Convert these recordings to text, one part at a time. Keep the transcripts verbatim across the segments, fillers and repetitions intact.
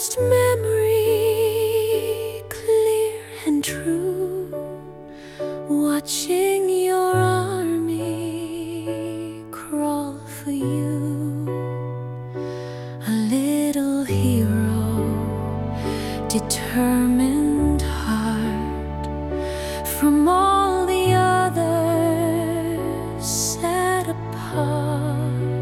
first memory, clear and true, watching your army crawl for you. A little hero, determined heart, from all the others set apart.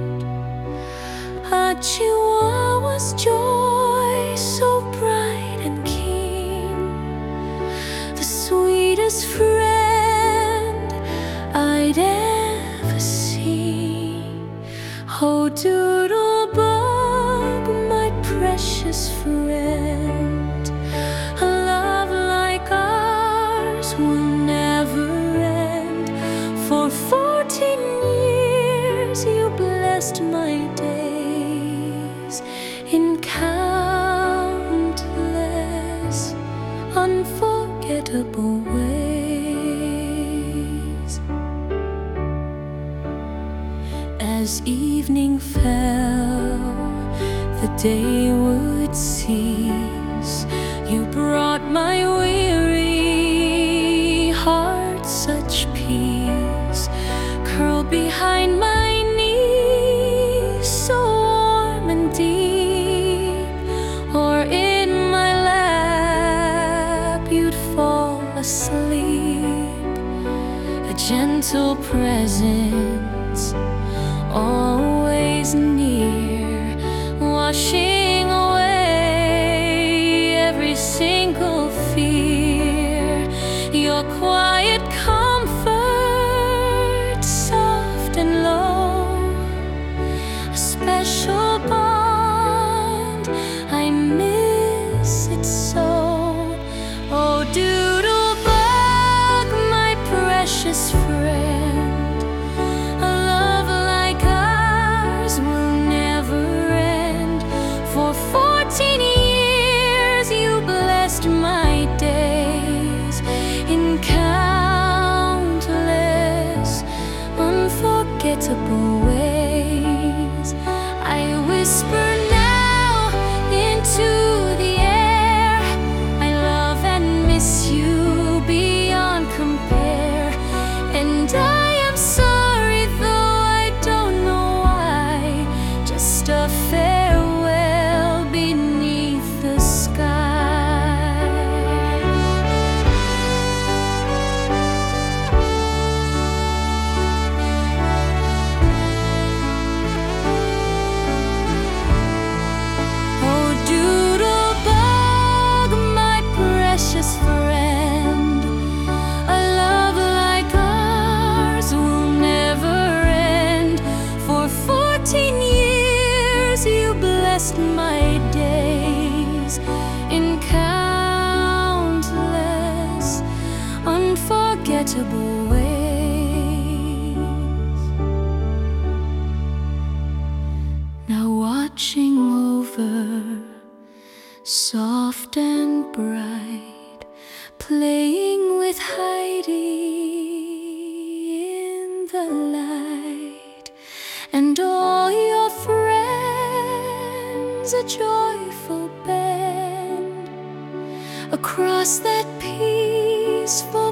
A Chihuahua's joy, so bright and keen, the sweetest friend I'd ever seen. Oh, Doodlebug, my precious friend, a love like ours will never end. For fourteen years you blessed my days in countless unforgettable ways. As evening fell, the day would cease. You brought my weary heart such peace, curled behind my knees, so warm and deep. Or in my lap you'd fall asleep, a gentle presence always near, washing away every single fear. Your quiet comfort, soft and low, a special bond, I miss it so. Oh, Doodlebug, my precious friend, a love like ours will never end. For fourteen years you blessed my days in countless unforgettable ways. I whisper now into the air, I love and miss you beyond compare. And I am sorry, though I don't know why, just a farewell beneath the sky. Oh, Doodlebug, my precious friend, a love like ours will never end. For fourteen years you blessed my days in countless unforgettable ways. Now watching over, soft and bright, playing with Heidi in the light, and all your friends a joyful band across that peaceful